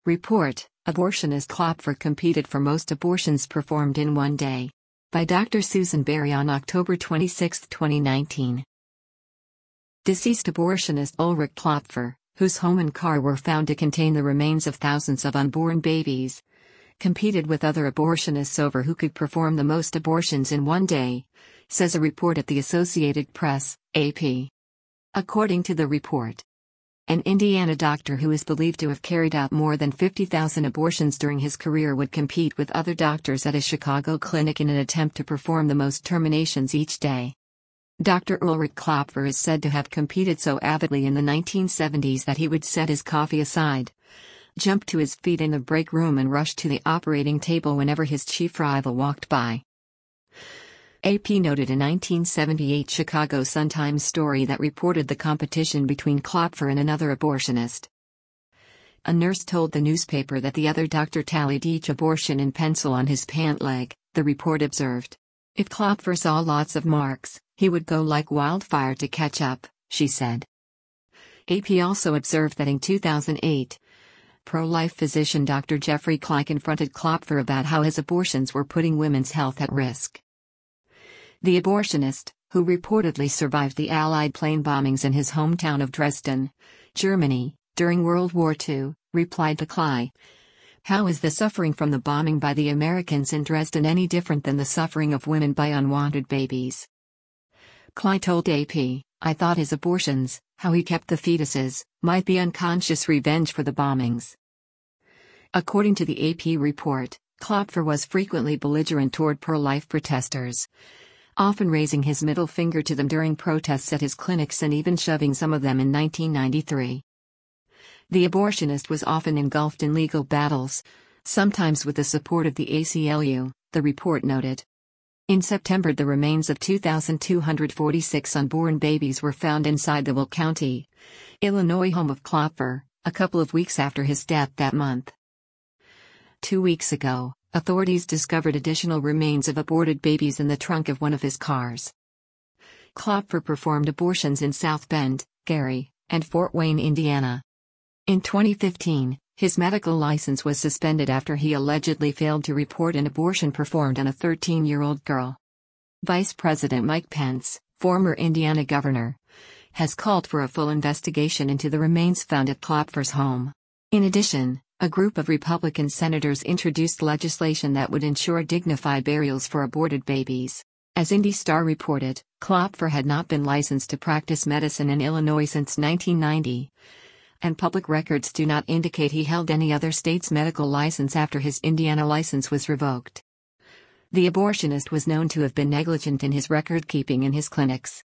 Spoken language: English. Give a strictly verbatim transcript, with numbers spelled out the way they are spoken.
Report: Abortionist Klopfer competed for most abortions performed in one day. By Doctor Susan Berry on October twenty-sixth, twenty nineteen. Deceased abortionist Ulrich Klopfer, whose home and car were found to contain the remains of thousands of unborn babies, competed with other abortionists over who could perform the most abortions in one day, says a report at the Associated Press, A P. According to the report, an Indiana doctor who is believed to have carried out more than fifty thousand abortions during his career would compete with other doctors at a Chicago clinic in an attempt to perform the most terminations each day. Doctor Ulrich Klopfer is said to have competed so avidly in the nineteen seventies that he would set his coffee aside, jump to his feet in the break room and rush to the operating table whenever his chief rival walked by. A P noted a nineteen seventy-eight Chicago Sun-Times story that reported the competition between Klopfer and another abortionist. A nurse told the newspaper that the other doctor tallied each abortion in pencil on his pant leg, the report observed. If Klopfer saw lots of marks, he would go like wildfire to catch up, she said. A P also observed that in two thousand eight, pro-life physician Doctor Jeffrey Klein confronted Klopfer about how his abortions were putting women's health at risk. The abortionist, who reportedly survived the Allied plane bombings in his hometown of Dresden, Germany, during World War Two, replied to Klein, "How is the suffering from the bombing by the Americans in Dresden any different than the suffering of women by unwanted babies?" Klein told A P, "I thought his abortions, how he kept the fetuses, might be unconscious revenge for the bombings." According to the A P report, Klopfer was frequently belligerent toward pro-life protesters, often raising his middle finger to them during protests at his clinics and even shoving some of them in nineteen ninety-three. The abortionist was often engulfed in legal battles, sometimes with the support of the A C L U, the report noted. In September, the remains of two thousand two hundred forty-six unborn babies were found inside the Will County, Illinois home of Klopfer, a couple of weeks after his death that month. Two weeks ago, authorities discovered additional remains of aborted babies in the trunk of one of his cars. Klopfer performed abortions in South Bend, Gary, and Fort Wayne, Indiana. In twenty fifteen, his medical license was suspended after he allegedly failed to report an abortion performed on a thirteen-year-old girl. Vice President Mike Pence, former Indiana governor, has called for a full investigation into the remains found at Klopfer's home. In addition, a group of Republican senators introduced legislation that would ensure dignified burials for aborted babies. As Indy Star reported, Klopfer had not been licensed to practice medicine in Illinois since nineteen ninety, and public records do not indicate he held any other state's medical license after his Indiana license was revoked. The abortionist was known to have been negligent in his record-keeping in his clinics.